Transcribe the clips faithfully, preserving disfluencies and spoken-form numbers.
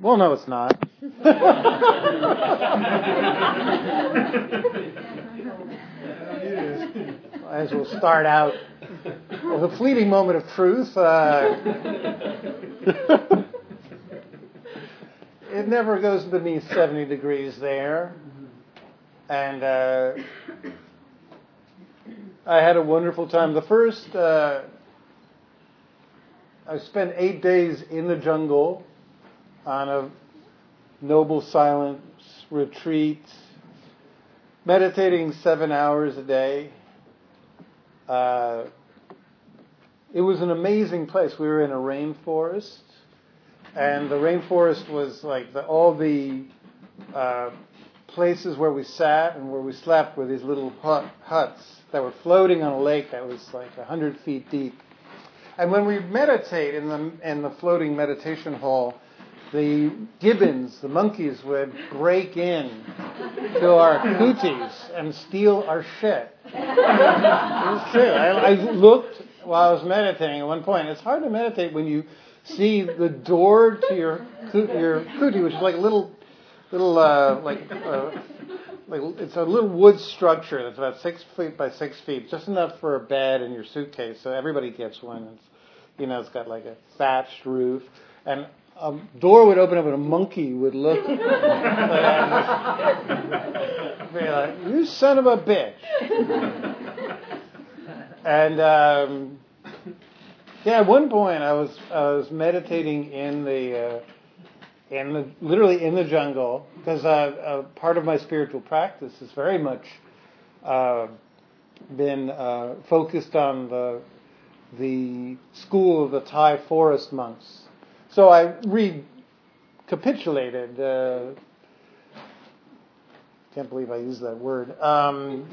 Well, no, it's not. Might as well start out with a fleeting moment of truth. Uh, it never goes beneath seventy degrees there. And uh, I had a wonderful time. The first, uh, I spent eight days in the jungle on a noble silence retreat, meditating seven hours a day. Uh, it was an amazing place. We were in a rainforest, and the rainforest was like the, all the uh, places where we sat and where we slept were these little hut, huts that were floating on a lake that was like a hundred feet deep. And when we meditate in the in the floating meditation hall, the gibbons, the monkeys, would break in to our cooties and steal our shit. It was true. I, I looked while I was meditating at one point. It's hard to meditate when you see the door to your your cootie, which is like a little, little uh, like, uh, like it's a little wood structure that's about six feet by six feet, just enough for a bed and your suitcase. So everybody gets one. It's, you know, it's got like a thatched roof, and a door would open up and a monkey would look like, be like, you son of a bitch. And um, yeah, at one point I was I was meditating in the uh, in the literally in the jungle, because uh, uh, part of my spiritual practice has very much uh, been uh, focused on the the school of the Thai forest monks. So I recapitulated, uh, can't believe I used that word. Um,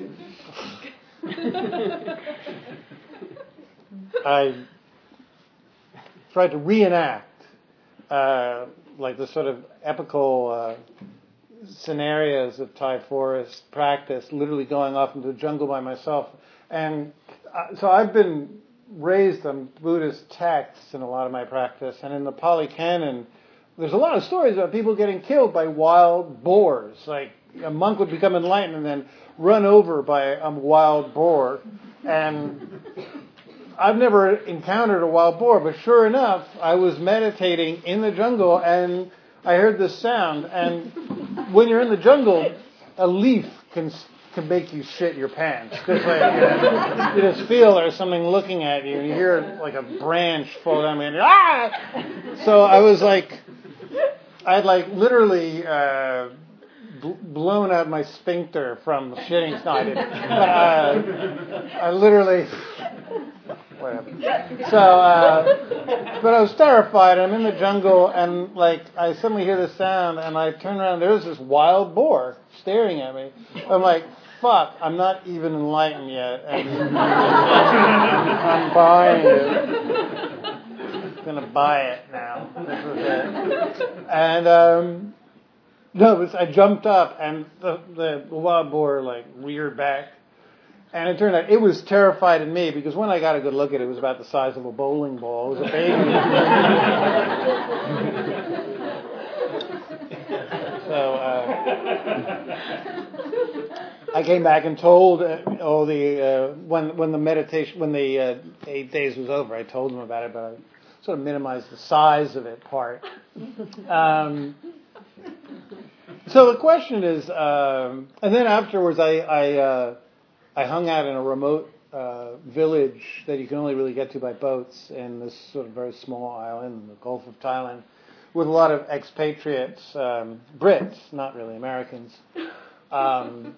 I tried to reenact uh, like the sort of epical uh, scenarios of Thai forest practice, literally going off into the jungle by myself. And uh, so I've been raised on Buddhist texts in a lot of my practice, and in the Pali Canon, there's a lot of stories about people getting killed by wild boars. Like a monk would become enlightened and then run over by a wild boar. And I've never encountered a wild boar, but sure enough, I was meditating in the jungle and I heard this sound. And when you're in the jungle, a leaf can can make you shit your pants, because like, you, know, you just feel there's something looking at you, and you hear like a branch fall down, and ah! So I was like, I'd like literally uh, bl- blown out my sphincter from shitting. No, I didn't. But uh, I literally, whatever. So, uh, but I was terrified. I'm in the jungle, and like I suddenly hear this sound, and I turn around. There's this wild boar staring at me. I'm like, fuck, I'm not even enlightened yet, and I'm buying it. I'm gonna buy it now. This was it. And um, no, it was, I jumped up, and the, the wild boar like reared back, and it turned out it was terrified of me, because when I got a good look at it, it was about the size of a bowling ball. It was a baby. So. Uh, I came back and told uh, all the uh, when when the meditation when the uh, eight days was over, I told them about it, but I sort of minimized the size of it part. Um, so the question is, um, and then afterwards, I I, uh, I hung out in a remote uh, village that you can only really get to by boats in this sort of very small island in the Gulf of Thailand, with a lot of expatriates, um, Brits, not really Americans. Um,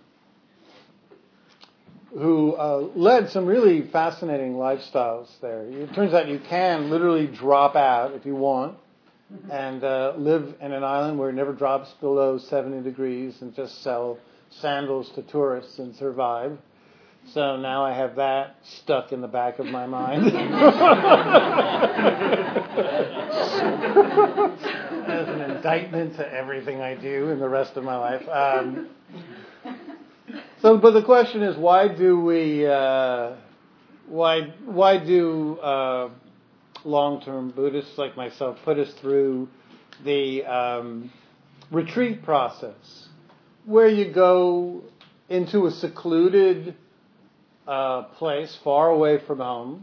who uh, led some really fascinating lifestyles there. It turns out you can literally drop out if you want and uh, live in an island where it never drops below seventy degrees and just sell sandals to tourists and survive. So now I have that stuck in the back of my mind as an indictment to everything I do in the rest of my life. Um, So, but the question is, why do we, uh, why, why do uh, long-term Buddhists like myself put us through the um, retreat process, where you go into a secluded uh, place far away from home,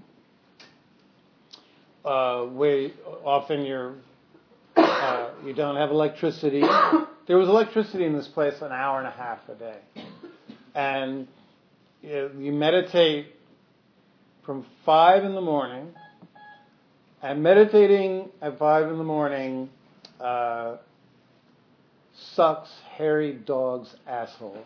uh, where often you're uh, you don't have electricity. There was electricity in this place an hour and a half a day, and you, you meditate from five in the morning. And meditating at five in the morning uh, sucks hairy dog's asshole.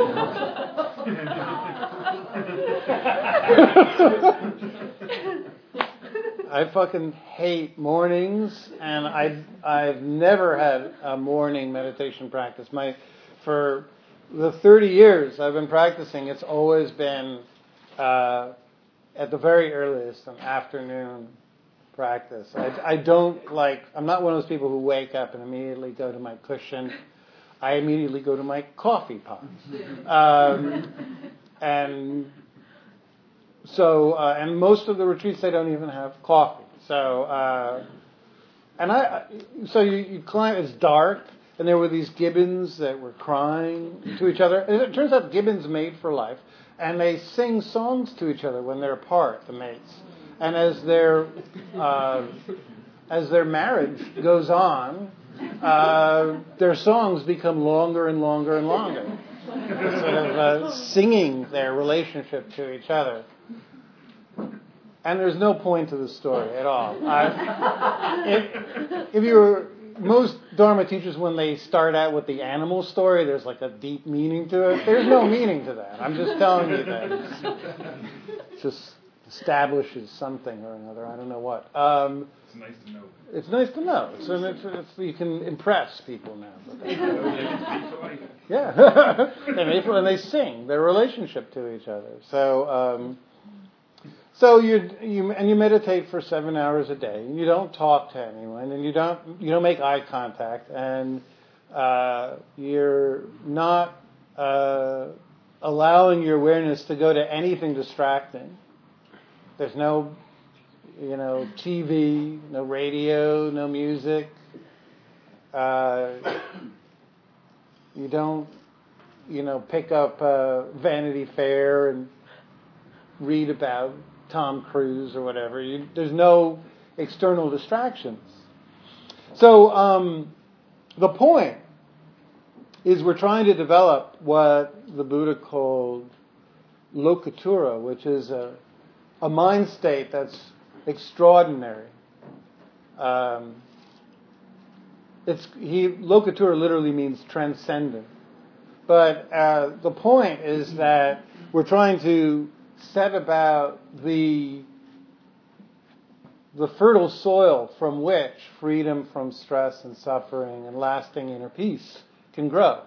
I fucking hate mornings, and I I've never had a morning meditation practice. My for the thirty years I've been practicing, it's always been uh, at the very earliest an afternoon practice. I, I don't like, I'm not one of those people who wake up and immediately go to my cushion. I immediately go to my coffee pot. Um, and so, uh, and most of the retreats, they don't even have coffee. So, uh, and I, so you, you climb, it's dark, and there were these gibbons that were crying to each other. And it turns out gibbons mate for life, and they sing songs to each other when they're apart, the mates. And as their uh, as their marriage goes on, uh, their songs become longer and longer and longer, sort of uh, singing their relationship to each other. And there's no point to the story at all. I, if, if you were most Dharma teachers, when they start out with the animal story, there's like a deep meaning to it. There's no meaning to that. I'm just telling you that. It's, it's just establishes something or another. I don't know what. Um, it's nice to know. It's nice to know. So it's, it's, you can impress people now. Yeah. and, they, and they sing their relationship to each other. So, um, so you you and you meditate for seven hours a day. And you don't talk to anyone, and you don't you don't make eye contact, and uh, you're not uh, allowing your awareness to go to anything distracting. There's no, you know, T V, no radio, no music. Uh, you don't, you know, pick up uh, Vanity Fair and read about Tom Cruise or whatever. You, there's no external distractions. So um, the point is we're trying to develop what the Buddha called lokatura, which is a A mind state that's extraordinary. Um, it's he lokatura literally means transcendent, but uh, the point is that we're trying to set about the the fertile soil from which freedom from stress and suffering and lasting inner peace can grow.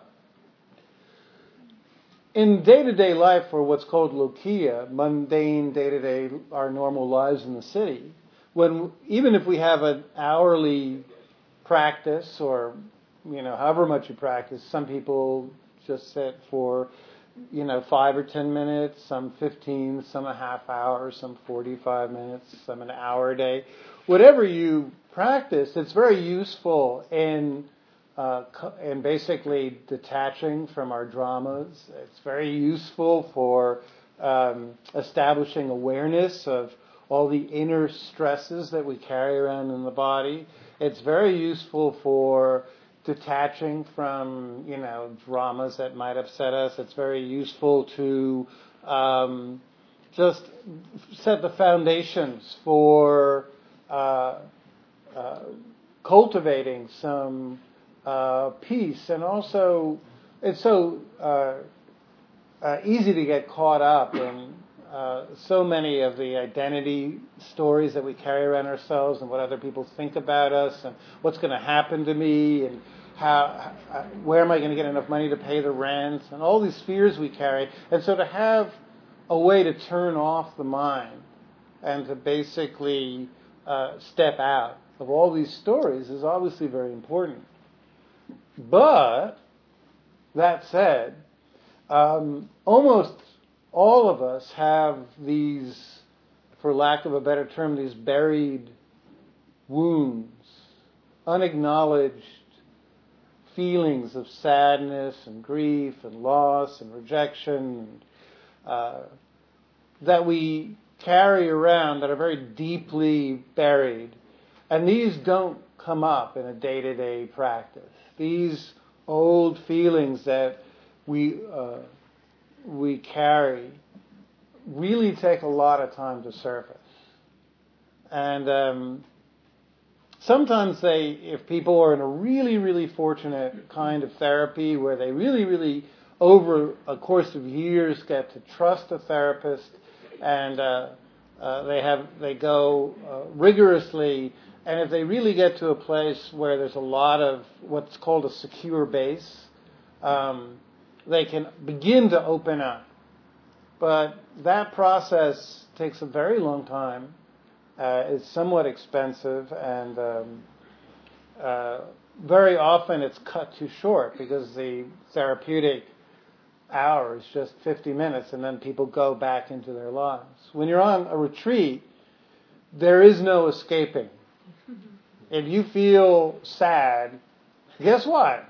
In day-to-day life, or what's called lokiya, mundane day-to-day, our normal lives in the city, when even if we have an hourly practice, or you know, however much you practice, some people just sit for you know five or ten minutes, some fifteen, some a half hour, some forty-five minutes, some an hour a day. Whatever you practice, it's very useful in Uh, and basically detaching from our dramas. It's very useful for um, establishing awareness of all the inner stresses that we carry around in the body. It's very useful for detaching from, you know, dramas that might upset us. It's very useful to um, just set the foundations for uh, uh, cultivating some Uh, peace. And also, it's so uh, uh, easy to get caught up in uh, so many of the identity stories that we carry around ourselves, and what other people think about us, and what's going to happen to me, and how, uh, where am I going to get enough money to pay the rent, and all these fears we carry. And so to have a way to turn off the mind and to basically uh, step out of all these stories is obviously very important. But, that said, um, almost all of us have these, for lack of a better term, these buried wounds unacknowledged feelings of sadness and grief and loss and rejection uh, that we carry around that are very deeply buried. And these don't come up in a day-to-day practice. These old feelings that we uh, we carry really take a lot of time to surface. And um, sometimes they, if people are in a really, really fortunate kind of therapy where they really, really, over a course of years, get to trust a therapist, and uh, uh, they have they go uh, rigorously, and if they really get to a place where there's a lot of what's called a secure base, um, they can begin to open up. But that process takes a very long time. Uh, it's somewhat expensive, and um, uh, very often it's cut too short because the therapeutic hour is just fifty minutes, and then people go back into their lives. When you're on a retreat, there is no escaping. If you feel sad, guess what?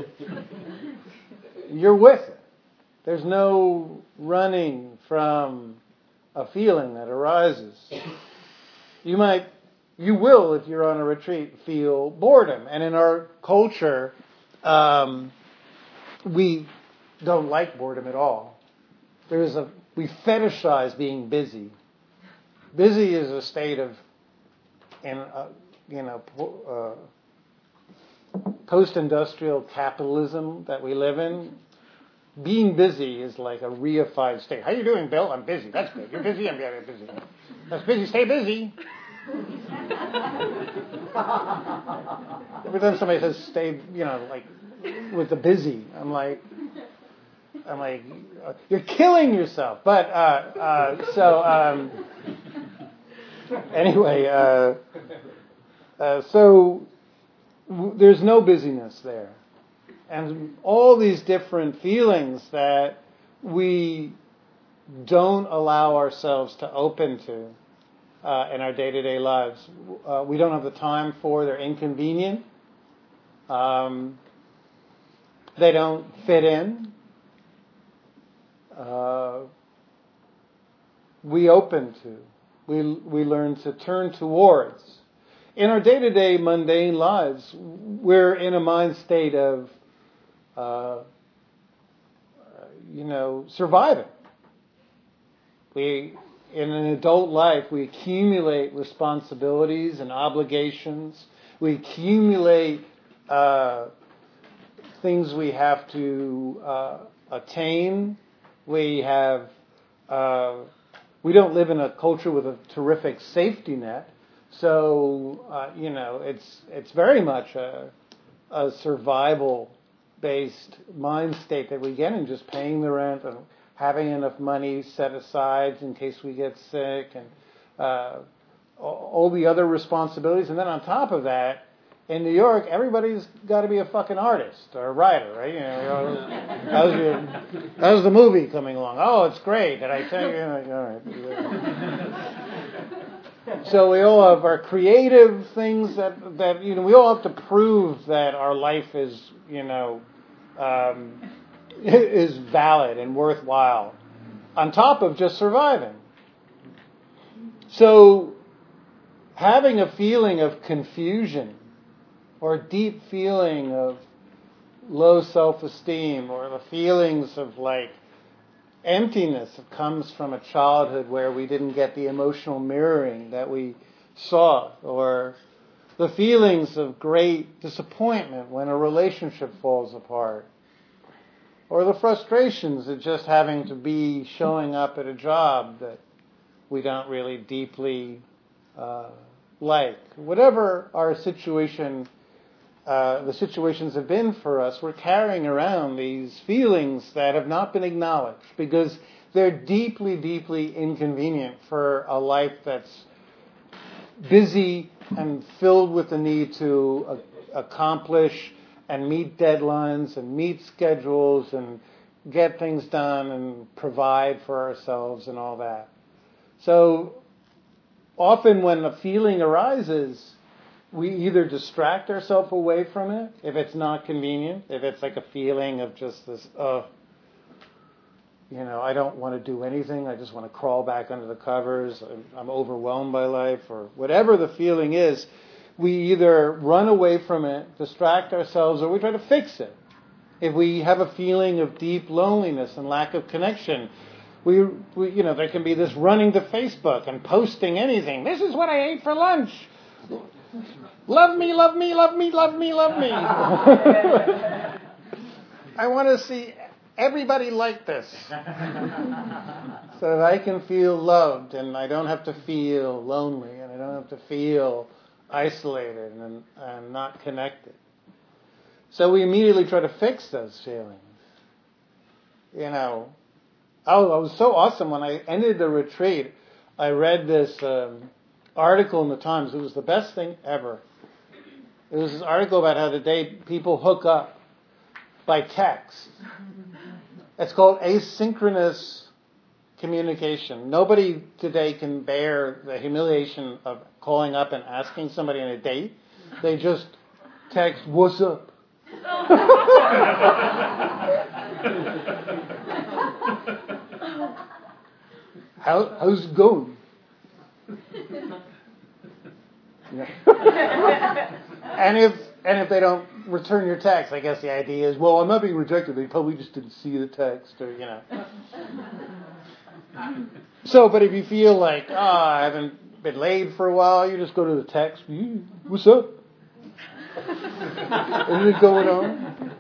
You're with it. There's no running from a feeling that arises. You might, you will, if you're on a retreat, feel boredom. And in our culture, um, we don't like boredom at all. There's a, we fetishize being busy. Busy is a state of, in, uh, you know, uh, post-industrial capitalism that we live in. Being busy is like a reified state. How you doing, Bill? I'm busy. That's good. You're busy? I'm very busy. That's busy. Stay busy. Every time somebody says stay, you know, like with the busy, I'm like, I'm like, you're killing yourself. But uh, uh, so um, anyway, uh, uh, so w- there's no busyness there. And all these different feelings that we don't allow ourselves to open to uh, in our day-to-day lives. Uh, we don't have the time for. They're inconvenient. Um, they don't fit in. Uh, we open to. We we learn to turn towards. In our day-to-day mundane lives, we're in a mind state of Uh, you know, surviving. We, in an adult life, we accumulate responsibilities and obligations. We accumulate uh, things we have to uh, attain. We have, uh, we don't live in a culture with a terrific safety net. So, uh, you know, it's it's very much a, a survival based mind state that we get in, just paying the rent and having enough money set aside in case we get sick, and uh, all the other responsibilities. And then on top of that, in New York, everybody's got to be a fucking artist or a writer, right? You know, how's your, how's the movie coming along? Oh, it's great. Did I tell you? All right. So we all have our creative things that, that, you know, we all have to prove that our life is, you know, um, is valid and worthwhile on top of just surviving. So having a feeling of confusion or a deep feeling of low self-esteem or the feelings of like emptiness that comes from a childhood where we didn't get the emotional mirroring that we sought, or the feelings of great disappointment when a relationship falls apart, or the frustrations of just having to be showing up at a job that we don't really deeply uh, like. Whatever our situation, uh, the situations have been for us, we're carrying around these feelings that have not been acknowledged because they're deeply, deeply inconvenient for a life that's busy and filled with the need to uh, accomplish and meet deadlines and meet schedules and get things done and provide for ourselves and all that. So often when a feeling arises, we either distract ourselves away from it if it's not convenient, if it's like a feeling of just this, uh, you know, I don't want to do anything, I just want to crawl back under the covers, I'm, I'm overwhelmed by life, or whatever the feeling is, we either run away from it, distract ourselves, or we try to fix it. If we have a feeling of deep loneliness and lack of connection, we, we you know, there can be this running to Facebook and posting anything. This is what I ate for lunch. Love me, love me, love me, love me, love me. I want to see everybody like this so that I can feel loved and I don't have to feel lonely and I don't have to feel isolated and, and not connected. So we immediately try to fix those feelings. You know, oh, it was so awesome. When I ended the retreat, I read this um, article in the Times. It was the best thing ever. It was this article about how today people hook up by text. It's called asynchronous communication. Nobody today can bear the humiliation of calling up and asking somebody on a date. They just text, "What's up?" How, how's it going? Yeah. and if and if they don't return your text, I guess the idea is, well, I'm not being rejected. They probably just didn't see the text, or you know. So, but if you feel like, oh, I haven't been laid for a while, you just go to the text. What's up? Anything going on?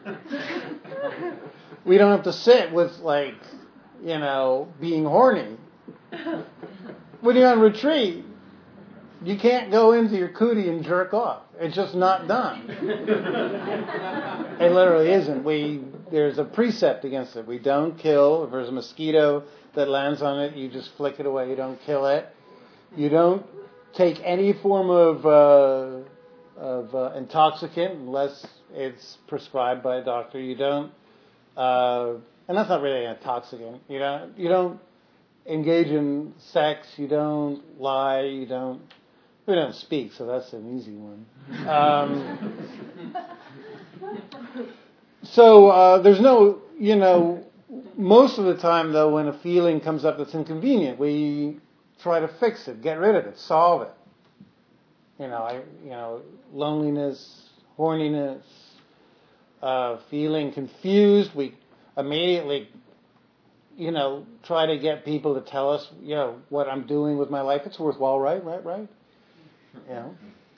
We don't have to sit with like, you know, being horny. When you're on retreat, you can't go into your cootie and jerk off. It's just not done. It literally isn't. We there's a precept against it. We don't kill. If there's a mosquito that lands on it, you just flick it away. You don't kill it. You don't take any form of uh, of uh, intoxicant unless it's prescribed by a doctor. You don't, uh, and that's not really an intoxicant. You don't. You don't engage in sex. You don't lie. You don't. We don't speak, so that's an easy one. Um, so uh, there's no, you know, most of the time, though, when a feeling comes up that's inconvenient, we try to fix it, get rid of it, solve it. You know, I, you know, loneliness, horniness, uh, feeling confused. We immediately, you know, try to get people to tell us, you know, what I'm doing with my life. It's worthwhile, right? Right? Right? You know,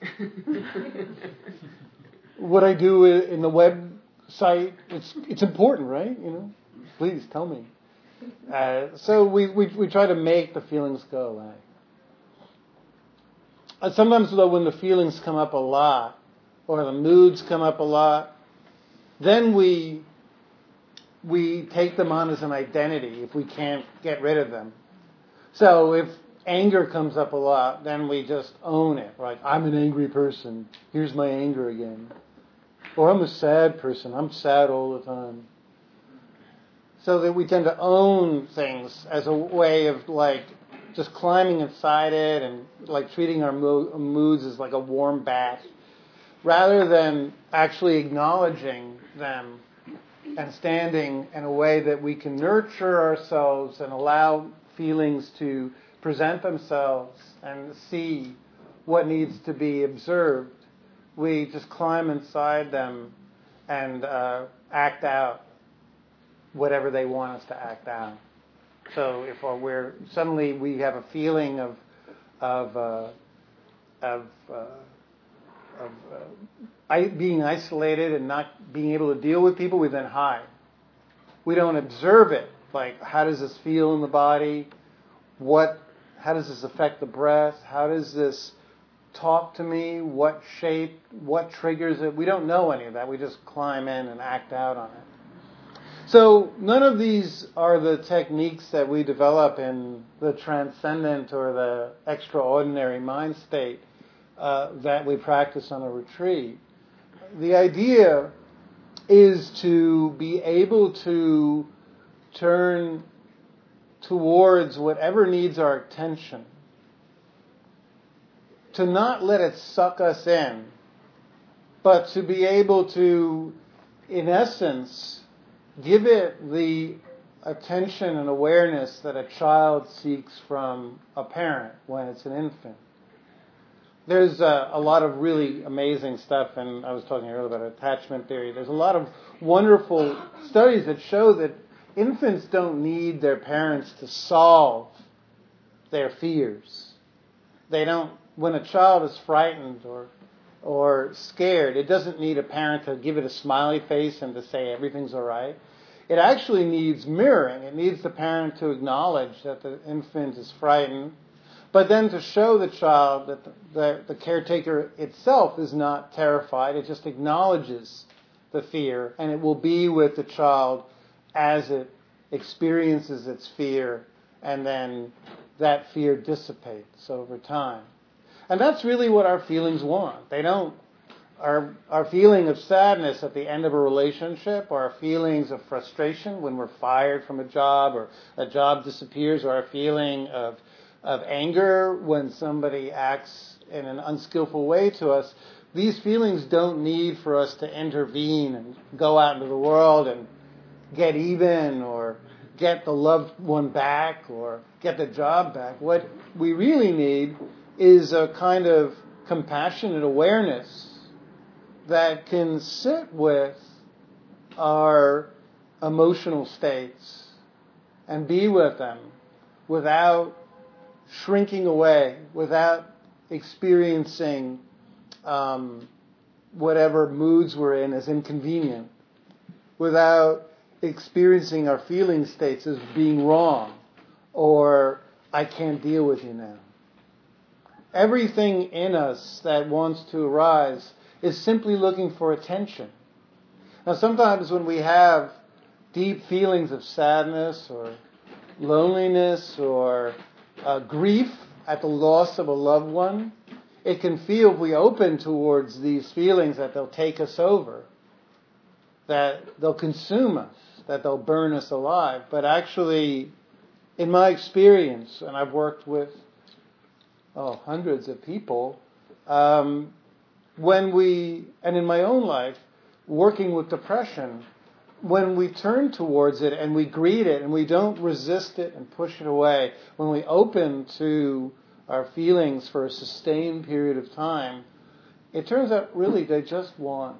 what I do in the website, it's it's important, right? You know, please tell me. Uh, so we, we we try to make the feelings go away. Uh, sometimes, though, when the feelings come up a lot, or the moods come up a lot, then we we take them on as an identity if we can't get rid of them. So if anger comes up a lot, then we just own it. Right? I'm an angry person. Here's my anger again. Or I'm a sad person. I'm sad all the time. So that we tend to own things as a way of like just climbing inside it and like treating our mo- moods as like a warm bath, rather than actually acknowledging them and standing in a way that we can nurture ourselves and allow feelings to present themselves and see what needs to be observed. We just climb inside them and uh, act out whatever they want us to act out. So if we're suddenly we have a feeling of of uh, of, uh, of uh, being isolated and not being able to deal with people, we then hide. We don't observe it. Like, how does this feel in the body? What? How does this affect the breath? How does this talk to me? What shape? What triggers it? We don't know any of that. We just climb in and act out on it. So none of these are the techniques that we develop in the transcendent or the extraordinary mind state uh, that we practice on a retreat. The idea is to be able to turn towards whatever needs our attention to not let it suck us in, but to be able to, in essence, give it the attention and awareness that a child seeks from a parent when it's an infant. There's a, a lot of really amazing stuff, and I was talking earlier about attachment theory. There's a lot of wonderful studies that show that infants don't need their parents to solve their fears. They don't, when a child is frightened or or scared, it doesn't need a parent to give it a smiley face and to say everything's all right. It actually needs mirroring. It needs the parent to acknowledge that the infant is frightened, but then to show the child that the, the, the caretaker itself is not terrified. It just acknowledges the fear, and it will be with the child as it experiences its fear, and then that fear dissipates over time. And that's really what our feelings want. They don't, our, our feeling of sadness at the end of a relationship, or our feelings of frustration when we're fired from a job, or a job disappears, or our feeling of, of anger when somebody acts in an unskillful way to us. These feelings don't need for us to intervene and go out into the world and get even, or get the loved one back, or get the job back. What we really need is a kind of compassionate awareness that can sit with our emotional states and be with them without shrinking away, without experiencing um, whatever moods we're in as inconvenient, without experiencing our feeling states as being wrong, or I can't deal with you now. Everything in us that wants to arise is simply looking for attention. Now, sometimes when we have deep feelings of sadness or loneliness or uh, grief at the loss of a loved one, it can feel, if we open towards these feelings, that they'll take us over, that they'll consume us, that they'll burn us alive. But actually, in my experience, and I've worked with oh, hundreds of people, um, when we, and in my own life, working with depression, when we turn towards it and we greet it and we don't resist it and push it away, when we open to our feelings for a sustained period of time, it turns out really they just want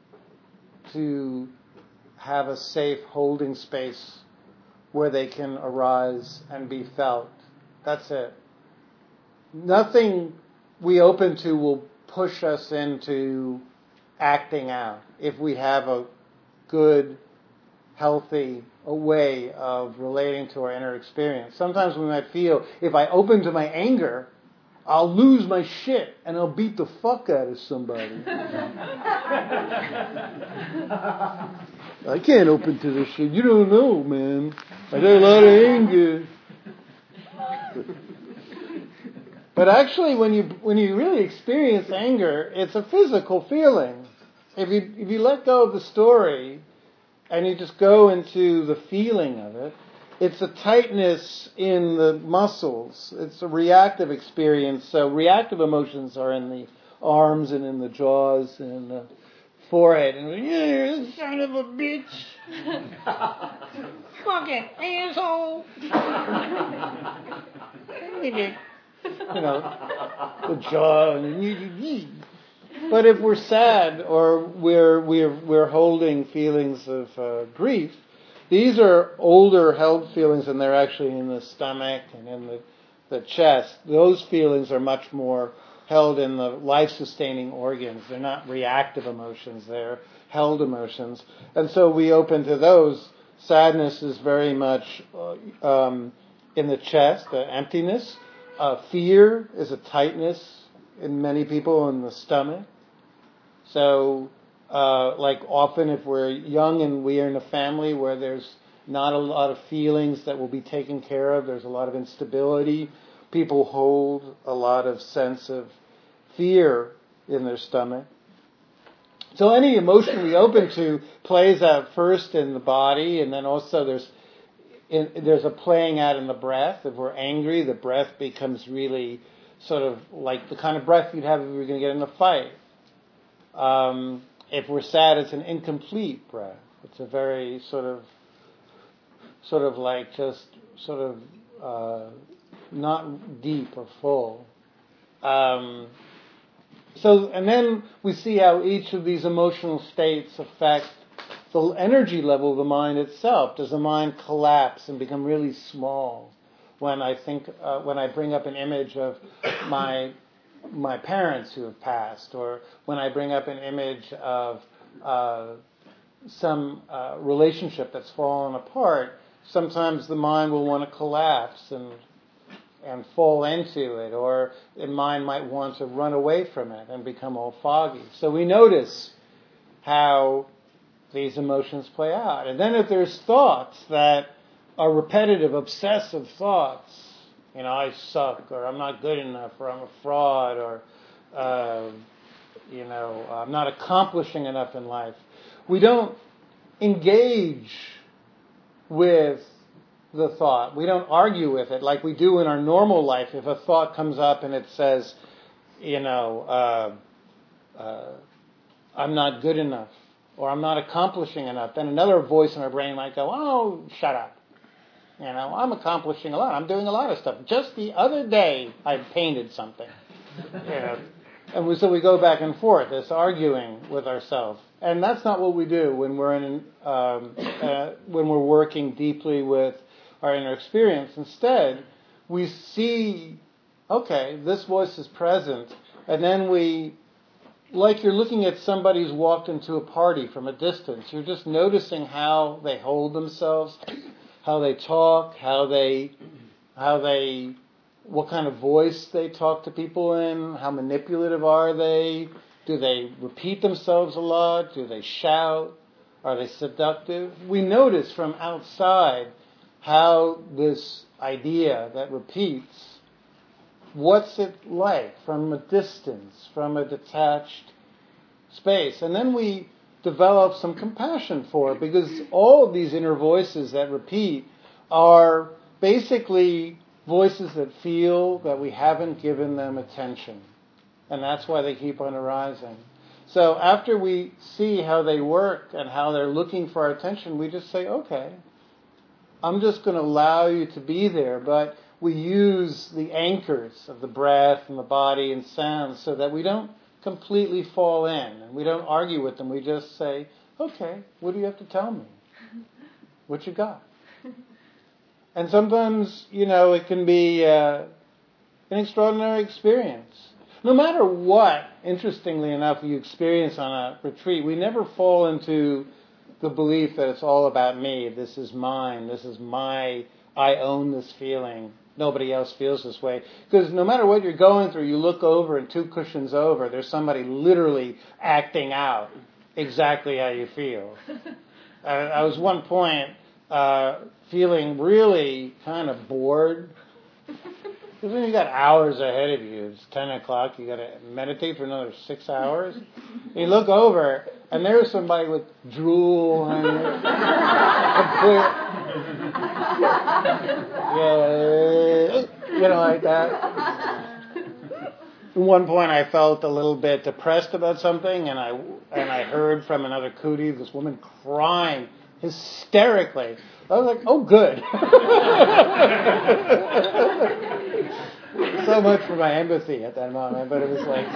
to have a safe holding space where they can arise and be felt. That's it. Nothing we open to will push us into acting out if we have a good, healthy way of relating to our inner experience. Sometimes we might feel, if I open to my anger, I'll lose my shit and I'll beat the fuck out of somebody. I can't open to this shit. You don't know, man. I got a lot of anger. But actually, when you when you really experience anger, it's a physical feeling. If you if you let go of the story and you just go into the feeling of it, it's a tightness in the muscles. It's a reactive experience. So reactive emotions are in the arms and in the jaws and in the forehead. And you son of a bitch, fucking asshole. You know, the jaw. And but if we're sad or we're we're we're holding feelings of uh, grief, these are older held feelings, and they're actually in the stomach and in the the chest. Those feelings are much more held in the life-sustaining organs. They're not reactive emotions; they're held emotions, and so we open to those. Sadness is very much uh, um, in the chest, the emptiness. Uh, fear is a tightness in many people in the stomach. So, uh, like often if we're young and we are in a family where there's not a lot of feelings that will be taken care of, there's a lot of instability, people hold a lot of sense of fear in their stomach. So any emotion we open to plays out first in the body, and then also there's In, there's a playing out in the breath. If we're angry, the breath becomes really sort of like the kind of breath you'd have if you were going to get in a fight. Um, if we're sad, it's an incomplete breath. It's a very sort of, sort of like just sort of uh, not deep or full. Um, so, and then we see how each of these emotional states affect the energy level of the mind itself. Does the mind collapse and become really small when I think, uh, when I bring up an image of my my parents who have passed, or when I bring up an image of uh, some uh, relationship that's fallen apart? Sometimes the mind will want to collapse and and fall into it, or the mind might want to run away from it and become all foggy. So we notice how these emotions play out. And then if there's thoughts that are repetitive, obsessive thoughts, you know, I suck, or I'm not good enough, or I'm a fraud, or, uh, you know, I'm not accomplishing enough in life, we don't engage with the thought. We don't argue with it like we do in our normal life. If a thought comes up and it says, you know, uh, uh, I'm not good enough, or I'm not accomplishing enough, then another voice in our brain might go, oh, shut up. You know, I'm accomplishing a lot. I'm doing a lot of stuff. Just the other day, I painted something. You know, and we, so we go back and forth, this arguing with ourselves. And that's not what we do when we're in, um, uh, when we're working deeply with our inner experience. Instead, we see, okay, this voice is present, and then we, like you're looking at somebody who's walked into a party from a distance, you're just noticing how they hold themselves, how they talk, how they, how they, what kind of voice they talk to people in, how manipulative are they, do they repeat themselves a lot, do they shout, are they seductive? We notice from outside how this idea that repeats, what's it like from a distance, from a detached space. And then we develop some compassion for it, because all of these inner voices that repeat are basically voices that feel that we haven't given them attention. And that's why they keep on arising. So after we see how they work and how they're looking for our attention, we just say, okay, I'm just going to allow you to be there. But we use the anchors of the breath and the body and sound so that we don't completely fall in, and we don't argue with them. We just say, okay, what do you have to tell me? What you got? And sometimes, you know, it can be uh, an extraordinary experience. No matter what, interestingly enough, you experience on a retreat, we never fall into the belief that it's all about me. This is mine. This is my, I own this feeling. Nobody else feels this way. Because no matter what you're going through, you look over and two cushions over, there's somebody literally acting out exactly how you feel. uh, I was one point uh, feeling really kind of bored. Because when you got hours ahead of you, it's ten o'clock, you got to meditate for another six hours. You look over, and there's somebody with drool on it. Yeah, you know, like that. At one point, I felt a little bit depressed about something, and I and I heard from another kuti this woman crying hysterically. I was like, oh, good. So much for my empathy at that moment, but it was like...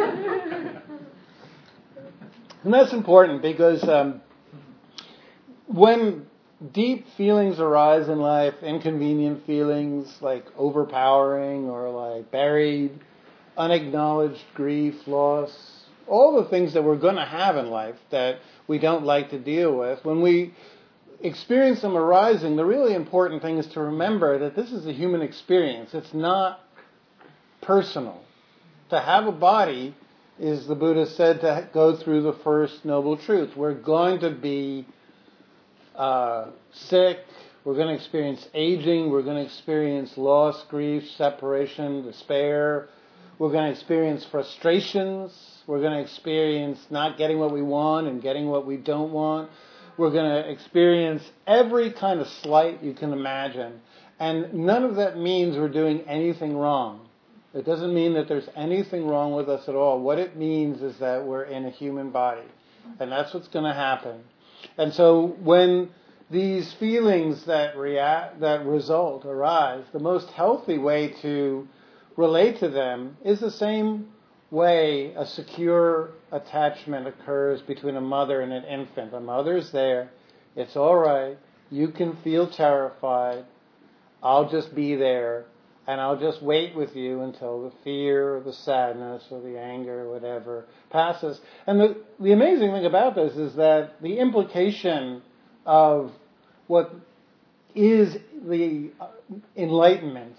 And that's important because um, when deep feelings arise in life, inconvenient feelings like overpowering or like buried, unacknowledged grief, loss, all the things that we're going to have in life that we don't like to deal with, when we experience them arising, the really important thing is to remember that this is a human experience. It's not personal. To have a body is, the Buddha said, to go through the first noble truth. We're going to be uh, sick. We're going to experience aging. We're going to experience loss, grief, separation, despair. We're going to experience frustrations. We're going to experience not getting what we want and getting what we don't want. We're going to experience every kind of slight you can imagine. And none of that means we're doing anything wrong. It doesn't mean that there's anything wrong with us at all. What it means is that we're in a human body. And that's what's going to happen. And so when these feelings that react, that result arise, the most healthy way to relate to them is the same way a secure attachment occurs between a mother and an infant. A mother's there. It's all right. You can feel terrified. I'll just be there. And I'll just wait with you until the fear or the sadness or the anger or whatever passes. And the, the amazing thing about this is that the implication of what is the enlightenment,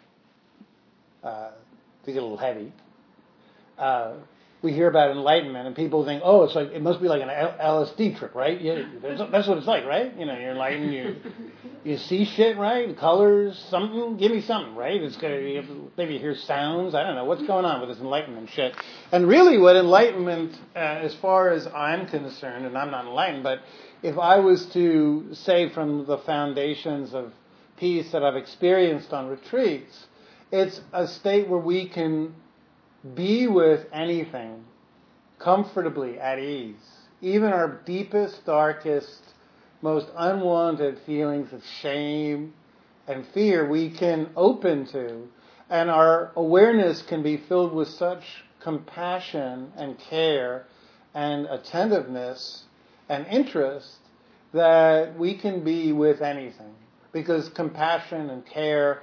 uh, to get a little heavy, uh, we hear about enlightenment and people think, oh, it's like, it must be like an L S D trip, right? Yeah, that's what it's like, right? You know, you're enlightened, you you see shit, right? Colors, something, give me something, right? It's gonna be, maybe you hear sounds, I don't know, what's going on with this enlightenment shit? And really what enlightenment, uh, as far as I'm concerned, and I'm not enlightened, but if I was to say from the foundations of peace that I've experienced on retreats, it's a state where we can be with anything comfortably at ease. Even our deepest, darkest, most unwanted feelings of shame and fear we can open to. And our awareness can be filled with such compassion and care and attentiveness and interest that we can be with anything. Because compassion and care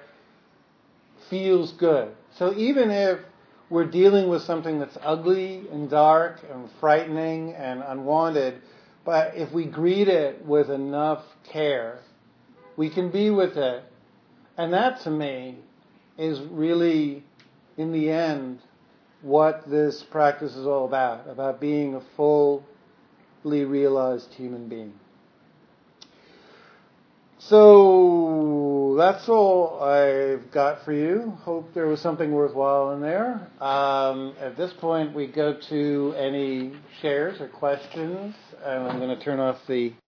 feels good. So even if we're dealing with something that's ugly and dark and frightening and unwanted, but if we greet it with enough care, we can be with it. And that, to me, is really, in the end, what this practice is all about, about being a fully realized human being. So that's all I've got for you. Hope there was something worthwhile in there. Um, at this point, we go to any shares or questions. And I'm going to turn off the